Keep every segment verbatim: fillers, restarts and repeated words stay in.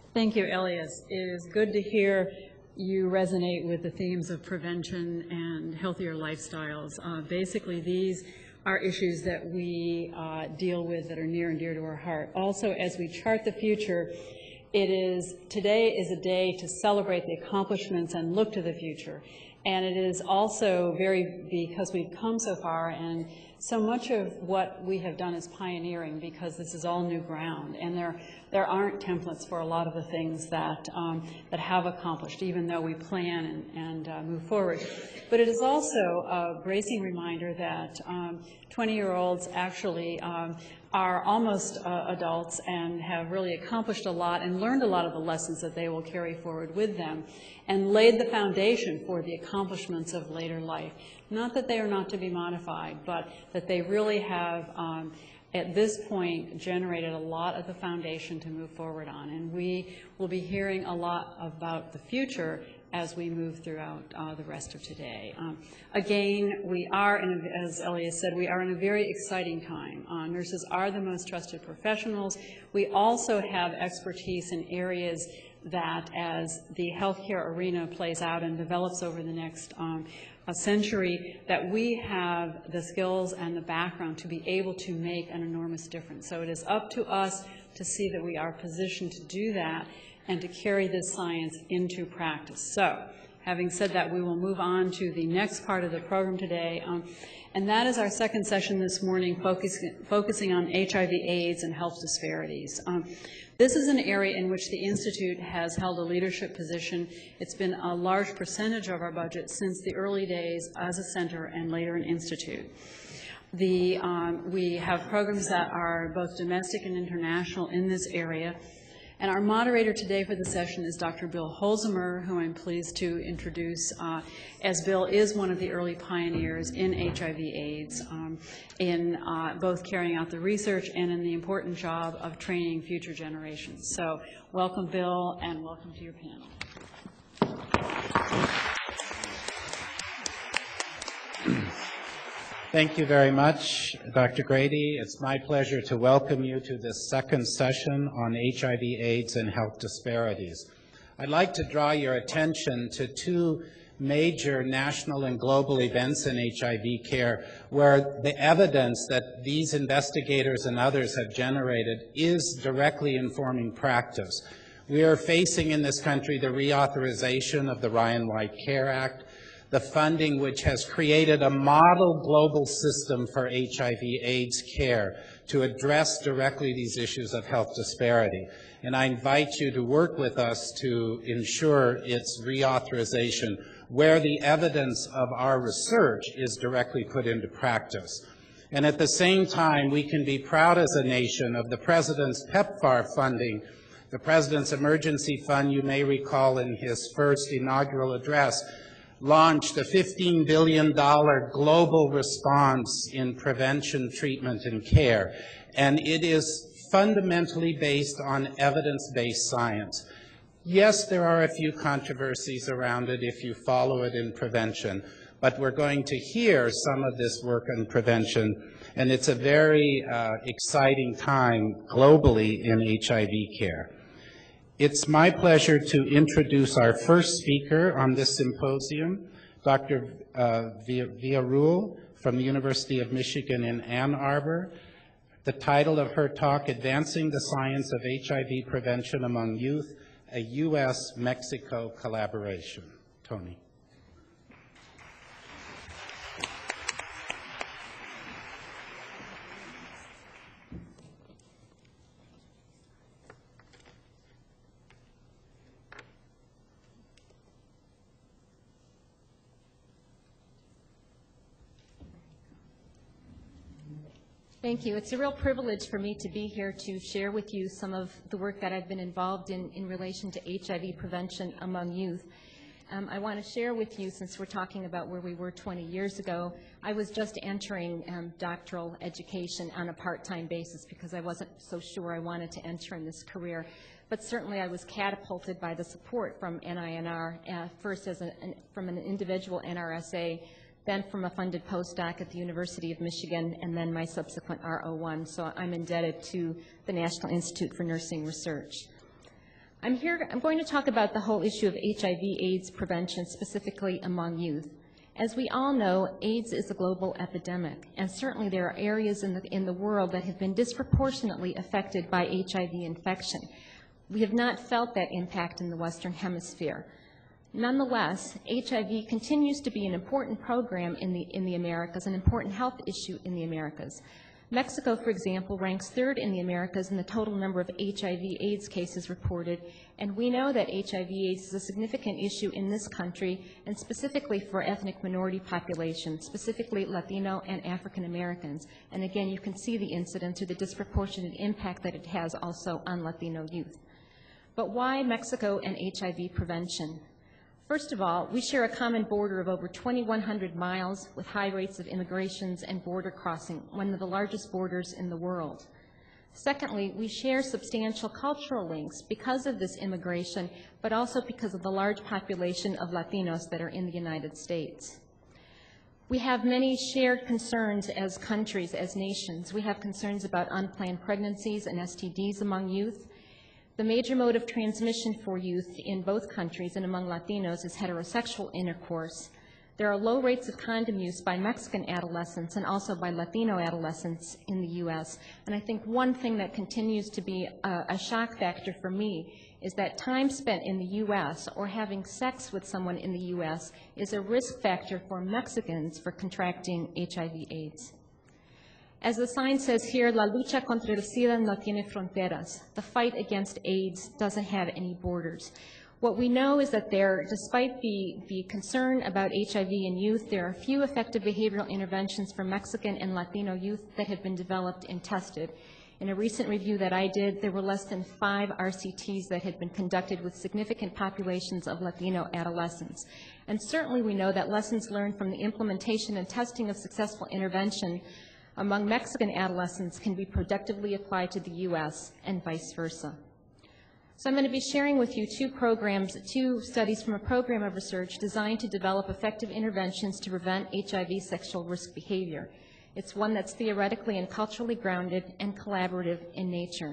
Thank you, Elias. It is good to hear you resonate with the themes of prevention and healthier lifestyles. Uh, basically, these are issues that we uh, deal with that are near and dear to our heart. Also, as we chart the future, it is, today is a day to celebrate the accomplishments and look to the future. And it is also very, because we've come so far, and so much of what we have done is pioneering, because this is all new ground, and there there aren't templates for a lot of the things that um, that have accomplished, even though we plan and, and uh, move forward. But it is also a bracing reminder that twenty-year-olds um, actually um, are almost uh, adults and have really accomplished a lot and learned a lot of the lessons that they will carry forward with them, and laid the foundation for the accomplishments of later life. Not that they are not to be modified, but that they really have, um, at this point, generated a lot of the foundation to move forward on. And we will be hearing a lot about the future as we move throughout uh, the rest of today. Um, again, we are, in a, as Elias said, we are in a very exciting time. Uh, nurses are the most trusted professionals. We also have expertise in areas that, as the healthcare arena plays out and develops over the next um, a century, that we have the skills and the background to be able to make an enormous difference. So it is up to us to see that we are positioned to do that and to carry this science into practice. So, having said that, we will move on to the next part of the program today, um, and that is our second session this morning, focus, focusing on H I V AIDS and health disparities. Um, This is an area in which the Institute has held a leadership position. It's been a large percentage of our budget since the early days as a center and later an institute. The, um, we have programs that are both domestic and international in this area. And our moderator today for the session is Doctor Bill Holzheimer, who I'm pleased to introduce, uh, as Bill is one of the early pioneers in H I V AIDS, um, in uh, both carrying out the research and in the important job of training future generations. So welcome, Bill, and welcome to your panel. Thank you very much, Doctor Grady. It's my pleasure to welcome you to this second session on H I V AIDS and health disparities. I'd like to draw your attention to two major national and global events in H I V care where the evidence that these investigators and others have generated is directly informing practice. We are facing in this country the reauthorization of the Ryan White Care Act, the funding which has created a model global system for H I V AIDS care to address directly these issues of health disparity. And I invite you to work with us to ensure its reauthorization where the evidence of our research is directly put into practice. And at the same time, we can be proud as a nation of the President's PEPFAR funding. The President's Emergency Fund, you may recall in his first inaugural address, launched a fifteen billion dollar global response in prevention, treatment, and care. And it is fundamentally based on evidence-based science. Yes, there are a few controversies around it if you follow it in prevention, but we're going to hear some of this work on prevention, and it's a very uh, exciting time globally in H I V care. It's my pleasure to introduce our first speaker on this symposium, Doctor Uh, Villarruel from the University of Michigan in Ann Arbor. The title of her talk, Advancing the Science of H I V Prevention Among Youth, a U S Mexico Collaboration. Tony. Thank you. It's a real privilege for me to be here to share with you some of the work that I've been involved in in relation to H I V prevention among youth. Um, I want to share with you, since we're talking about where we were twenty years ago, I was just entering um, doctoral education on a part-time basis because I wasn't so sure I wanted to enter in this career. But certainly I was catapulted by the support from N I N R, uh, first as a, an, from an individual N R S A, then from a funded postdoc at the University of Michigan, and then my subsequent R O one. So I'm indebted to the National Institute for Nursing Research. I'm here, I'm going to talk about the whole issue of H I V AIDS prevention, specifically among youth. As we all know, AIDS is a global epidemic, and certainly there are areas in the, in the world that have been disproportionately affected by H I V infection. We have not felt that impact in the Western Hemisphere. Nonetheless, H I V continues to be an important program in the, in the Americas, an important health issue in the Americas. Mexico, for example, ranks third in the Americas in the total number of H I V AIDS cases reported, and we know that H I V AIDS is a significant issue in this country, and specifically for ethnic minority populations, specifically Latino and African Americans. And again, you can see the incidence or the disproportionate impact that it has also on Latino youth. But why Mexico and H I V prevention? First of all, we share a common border of over twenty-one hundred miles with high rates of immigrations and border crossing, one of the largest borders in the world. Secondly, we share substantial cultural links because of this immigration, but also because of the large population of Latinos that are in the United States. We have many shared concerns as countries, as nations. We have concerns about unplanned pregnancies and S T Ds among youth. The major mode of transmission for youth in both countries and among Latinos is heterosexual intercourse. There are low rates of condom use by Mexican adolescents and also by Latino adolescents in the U S. And I think one thing that continues to be a, a shock factor for me is that time spent in the U S or having sex with someone in the U S is a risk factor for Mexicans for contracting H I V AIDS. As the sign says here, la lucha contra el SIDA no tiene fronteras. The fight against AIDS doesn't have any borders. What we know is that there, despite the, the concern about H I V in youth, there are few effective behavioral interventions for Mexican and Latino youth that have been developed and tested. In a recent review that I did, there were less than five R C Ts that had been conducted with significant populations of Latino adolescents. And certainly we know that lessons learned from the implementation and testing of successful intervention among Mexican adolescents can be productively applied to the U S and vice versa. So I'm going to be sharing with you two programs, two studies from a program of research designed to develop effective interventions to prevent H I V sexual risk behavior. It's one that's theoretically and culturally grounded and collaborative in nature.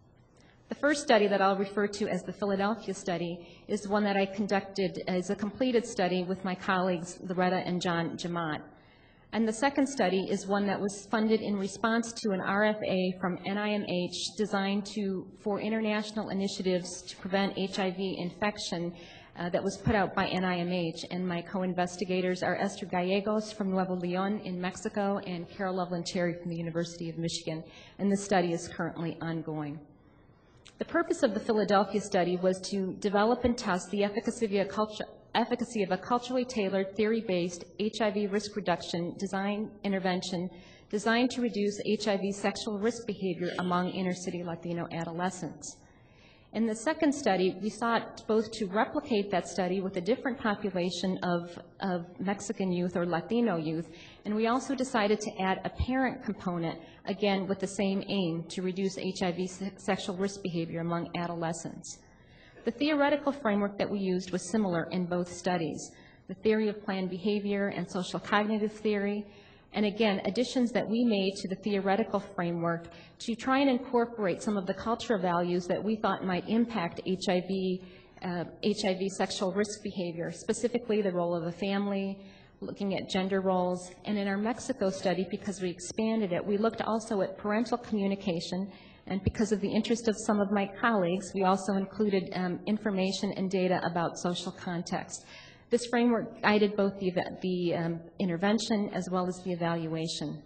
The first study that I'll refer to as the Philadelphia study is one that I conducted as a completed study with my colleagues Loretta and John Jamot. And the second study is one that was funded in response to an R F A from N I M H designed to, for international initiatives to prevent H I V infection uh, that was put out by N I M H. And my co-investigators are Esther Gallegos from Nuevo León in Mexico and Carol Loveland Cherry from the University of Michigan. And this study is currently ongoing. The purpose of the Philadelphia study was to develop and test the efficacy of a culture efficacy of a culturally tailored, theory-based H I V risk reduction design intervention designed to reduce H I V sexual risk behavior among inner-city Latino adolescents. In the second study, we sought both to replicate that study with a different population of, of Mexican youth or Latino youth, and we also decided to add a parent component, again with the same aim, to reduce H I V se- sexual risk behavior among adolescents. The theoretical framework that we used was similar in both studies, the theory of planned behavior and social cognitive theory, and again, additions that we made to the theoretical framework to try and incorporate some of the cultural values that we thought might impact H I V, uh, H I V sexual risk behavior, specifically the role of the family, looking at gender roles, and in our Mexico study, because we expanded it, we looked also at parental communication. And because of the interest of some of my colleagues, we also included um, information and data about social context. This framework guided both the, the um, intervention as well as the evaluation.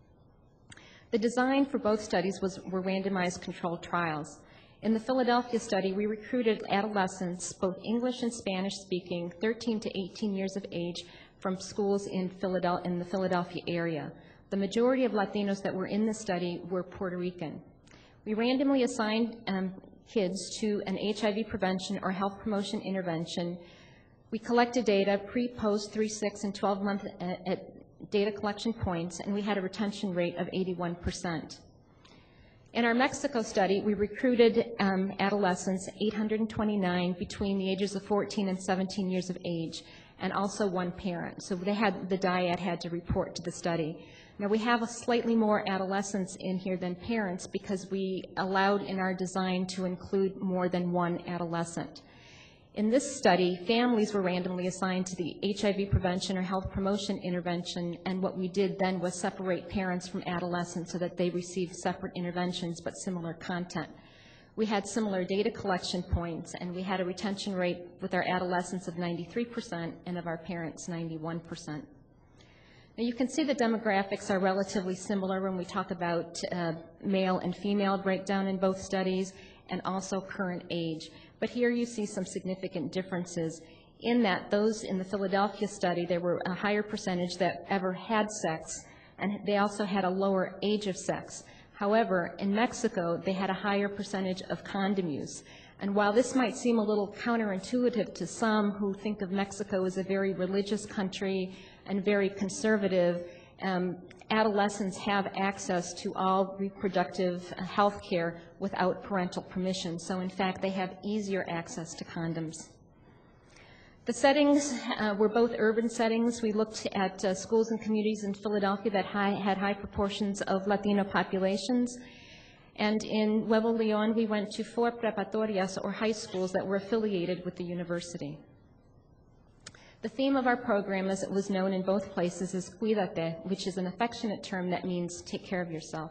The design for both studies was, were randomized controlled trials. In the Philadelphia study, we recruited adolescents, both English and Spanish speaking, thirteen to eighteen years of age, from schools in, Philadelphia, in the Philadelphia area. The majority of Latinos that were in the study were Puerto Rican. We randomly assigned um, kids to an H I V prevention or health promotion intervention. We collected data pre, post, three, six, and twelve-month at, at data collection points, and we had a retention rate of eighty-one percent. In our Mexico study, we recruited um, adolescents, eight hundred twenty-nine, between the ages of fourteen and seventeen years of age, and also one parent. So they had, the dyad had to report to the study. Now, we have a slightly more adolescents in here than parents because we allowed in our design to include more than one adolescent. In this study, families were randomly assigned to the H I V prevention or health promotion intervention, and what we did then was separate parents from adolescents so that they received separate interventions but similar content. We had similar data collection points, and we had a retention rate with our adolescents of ninety-three percent and of our parents ninety-one percent. Now, you can see the demographics are relatively similar when we talk about uh, male and female breakdown in both studies, and also current age. But here you see some significant differences in that those in the Philadelphia study, there were a higher percentage that ever had sex, and they also had a lower age of sex. However, in Mexico, they had a higher percentage of condom use. And while this might seem a little counterintuitive to some who think of Mexico as a very religious country and very conservative, um, adolescents have access to all reproductive health care without parental permission. So in fact, they have easier access to condoms. The settings uh, were both urban settings. We looked at uh, schools and communities in Philadelphia that high, had high proportions of Latino populations. And in Nuevo Leon, we went to four preparatorias, or high schools, that were affiliated with the university. The theme of our program, as it was known in both places, is Cuídate, which is an affectionate term that means take care of yourself.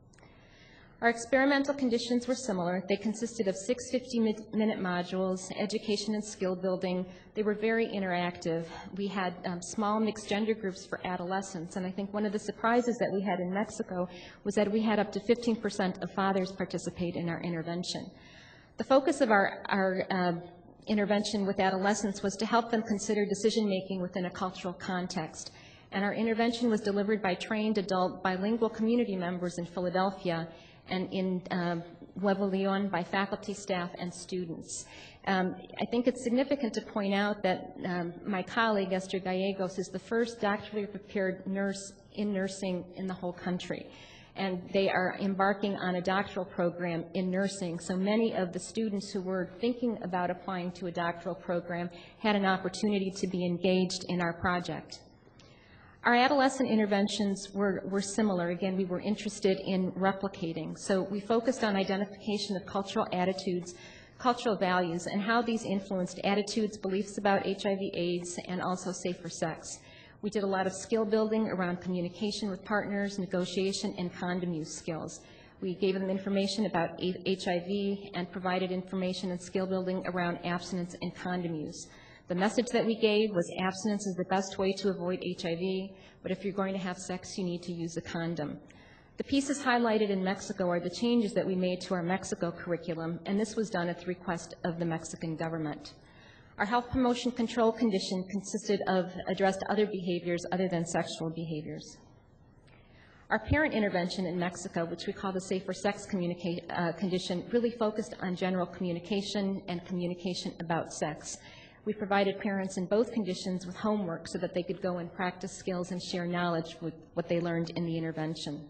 Our experimental conditions were similar. They consisted of six fifty-minute modules, education and skill building. They were very interactive. We had um, small mixed gender groups for adolescents, and I think one of the surprises that we had in Mexico was that we had up to fifteen percent of fathers participate in our intervention. The focus of our, our uh, intervention with adolescents was to help them consider decision-making within a cultural context. And our intervention was delivered by trained adult bilingual community members in Philadelphia and in um, Nuevo Leon by faculty, staff, and students. Um, I think it's significant to point out that um, my colleague, Esther Gallegos, is the first doctorally prepared nurse in nursing in the whole country. And they are embarking on a doctoral program in nursing. So many of the students who were thinking about applying to a doctoral program had an opportunity to be engaged in our project. Our adolescent interventions were, were similar. Again, we were interested in replicating. So we focused on identification of cultural attitudes, cultural values, and how these influenced attitudes, beliefs about H I V AIDS, and also safer sex. We did a lot of skill building around communication with partners, negotiation, and condom use skills. We gave them information about H I V and provided information and skill building around abstinence and condom use. The message that we gave was abstinence is the best way to avoid H I V, but if you're going to have sex, you need to use a condom. The pieces highlighted in Mexico are the changes that we made to our Mexico curriculum, and this was done at the request of the Mexican government. Our health promotion control condition consisted of addressed other behaviors other than sexual behaviors. Our parent intervention in Mexico, which we call the safer sex uh, condition, really focused on general communication and communication about sex. We provided parents in both conditions with homework so that they could go and practice skills and share knowledge with what they learned in the intervention.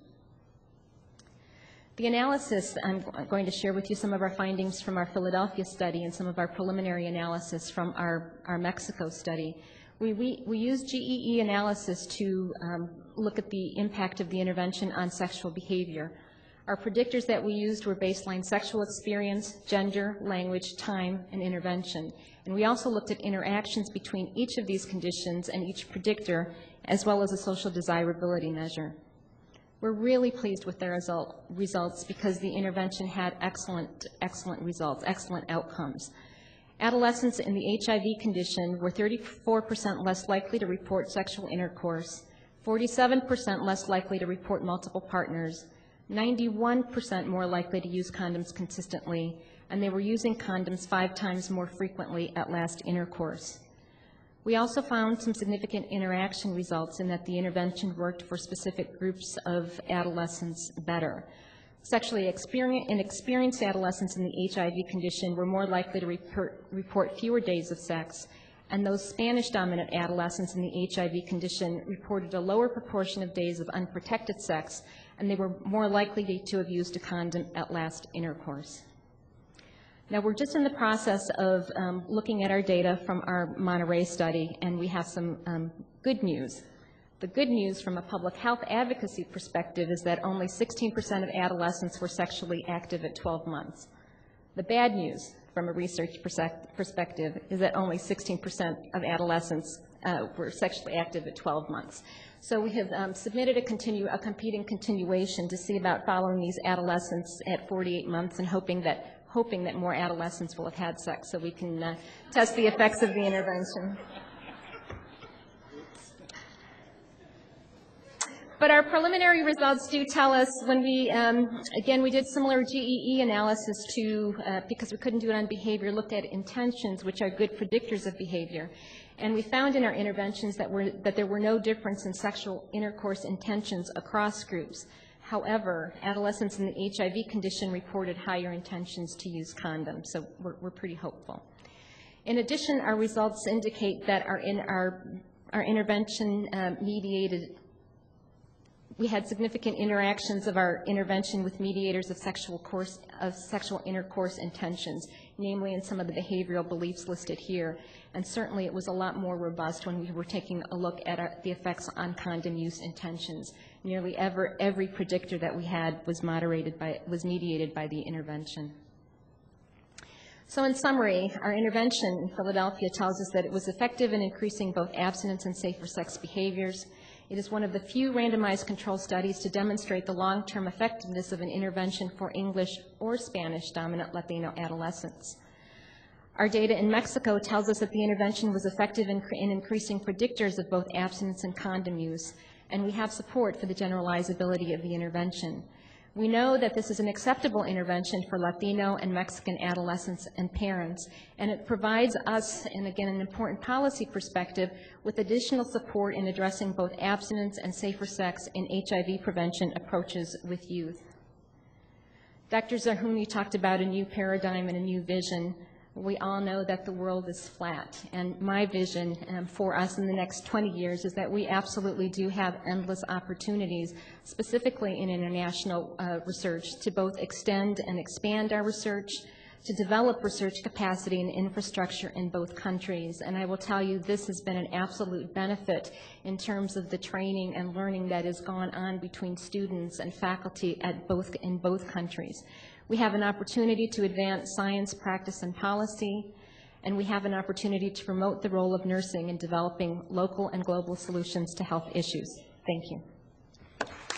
The analysis, I'm going to share with you some of our findings from our Philadelphia study and some of our preliminary analysis from our, our Mexico study. We, we, we used G E E analysis to um, look at the impact of the intervention on sexual behavior. Our predictors that we used were baseline sexual experience, gender, language, time, and intervention. And we also looked at interactions between each of these conditions and each predictor, as well as a social desirability measure. We're really pleased with the result, results because the intervention had excellent, excellent results, excellent outcomes. Adolescents in the H I V condition were thirty-four percent less likely to report sexual intercourse, forty-seven percent less likely to report multiple partners, ninety-one percent more likely to use condoms consistently, and they were using condoms five times more frequently at last intercourse. We also found some significant interaction results in that the intervention worked for specific groups of adolescents better. Sexually inexperienced adolescents in the H I V condition were more likely to report, report fewer days of sex, and those Spanish-dominant adolescents in the H I V condition reported a lower proportion of days of unprotected sex, and they were more likely to have used a condom at last intercourse. Now, we're just in the process of um, looking at our data from our Monterey study, and we have some um, good news. The good news from a public health advocacy perspective is that only sixteen percent of adolescents were sexually active at twelve months. The bad news from a research perspective is that only sixteen percent of adolescents uh, were sexually active at twelve months. So we have um, submitted a, continue, a competing continuation to see about following these adolescents at forty-eight months and hoping that, hoping that more adolescents will have had sex so we can uh, test the effects of the intervention. But our preliminary results do tell us when we, um, again, we did similar G E E analysis to, uh, because we couldn't do it on behavior, looked at intentions, which are good predictors of behavior. And we found in our interventions that, were, that there were no difference in sexual intercourse intentions across groups. However, adolescents in the H I V condition reported higher intentions to use condoms, so we're, we're pretty hopeful. In addition, our results indicate that our, in our, our intervention uh, mediated we had significant interactions of our intervention with mediators of sexual course of sexual intercourse intentions, namely in some of the behavioral beliefs listed here. And certainly it was a lot more robust when we were taking a look at our, the effects on condom use intentions. Nearly ever, every predictor that we had was moderated by, was mediated by the intervention. So in summary, our intervention in Philadelphia tells us that it was effective in increasing both abstinence and safer sex behaviors. It is one of the few randomized control studies to demonstrate the long-term effectiveness of an intervention for English or Spanish-dominant Latino adolescents. Our data in Mexico tells us that the intervention was effective in, in increasing predictors of both abstinence and condom use, and we have support for the generalizability of the intervention. We know that this is an acceptable intervention for Latino and Mexican adolescents and parents, and it provides us, and again an important policy perspective, with additional support in addressing both abstinence and safer sex in H I V prevention approaches with youth. Doctor Zerhouni talked about a new paradigm and a new vision. We all know that the world is flat, and my vision um, for us in the next twenty years is that we absolutely do have endless opportunities, specifically in international uh, research, to both extend and expand our research, to develop research capacity and infrastructure in both countries. And I will tell you, this has been an absolute benefit in terms of the training and learning that has gone on between students and faculty at both, in both countries. We have an opportunity to advance science, practice, and policy, and we have an opportunity to promote the role of nursing in developing local and global solutions to health issues. Thank you.